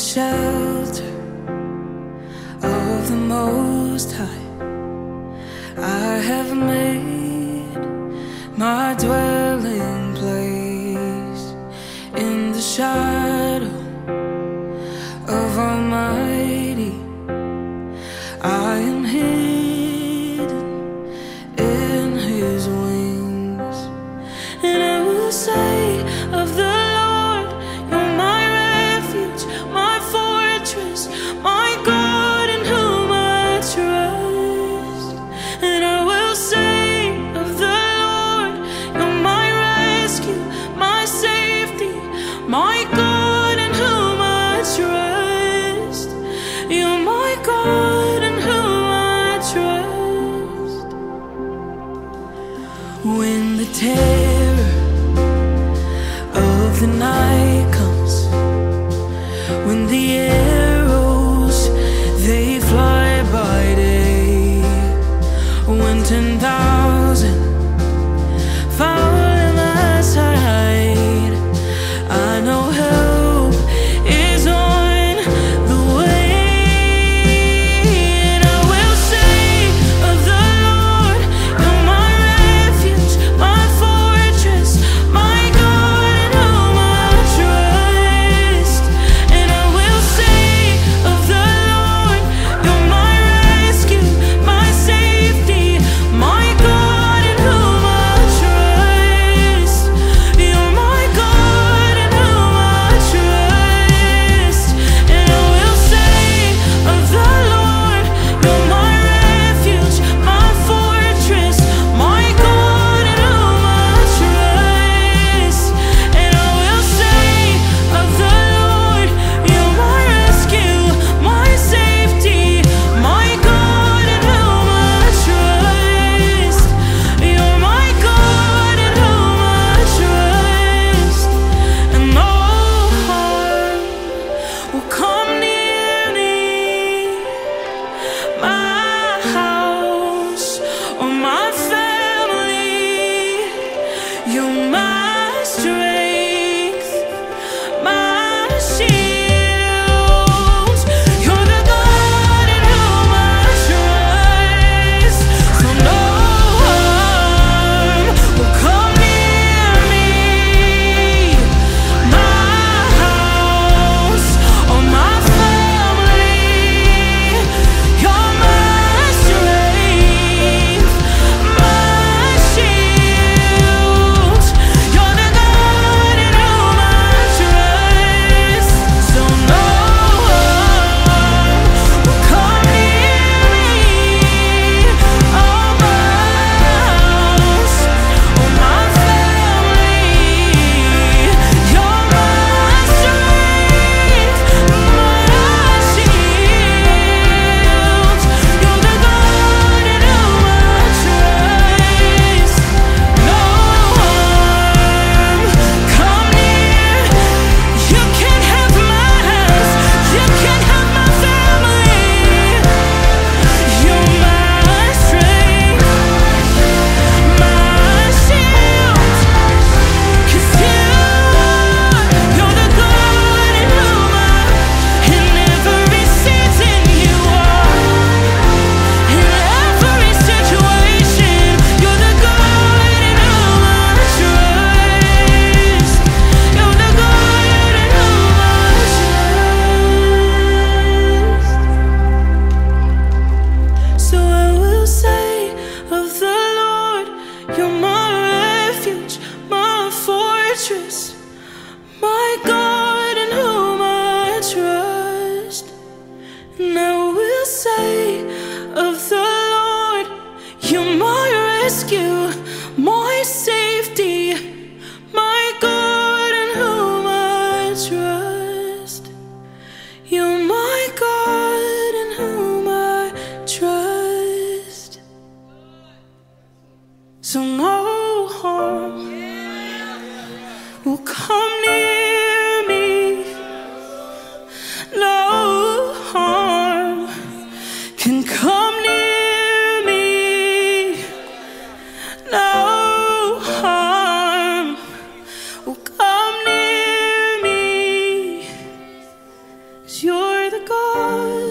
shelter of the Most High, I have made my dwelling place in the shadow of Almighty. I am hidden in His wings, and I will say of the Lord, You're my refuge, my fortress, my God in whom I trust. And I will say of the Lord, You're my rescue, my safety, my God in whom I trust. You're my God in whom I trust. When the terror of the night comes, when the arrows they fly by day, when 10,000 fall at my side, I know help is on the way. And I will say of the Lord, You're my refuge, my fortress, my God in whom I trust. And I will say of the Lord, You're my rescue, my safety, my God in whom I trust. You're my God in whom I trust. And I will say of the Lord, You're my refuge, my fortress, my God in whom I trust. And I will say of the Lord, You're my rescue, my safety, my God in whom I trust. You're my God in whom I trust. And no harm will come near me, my house or my family. You're my strength, my shield. You're the God in whom I trust. So no harm will come near me, my house or my the gods.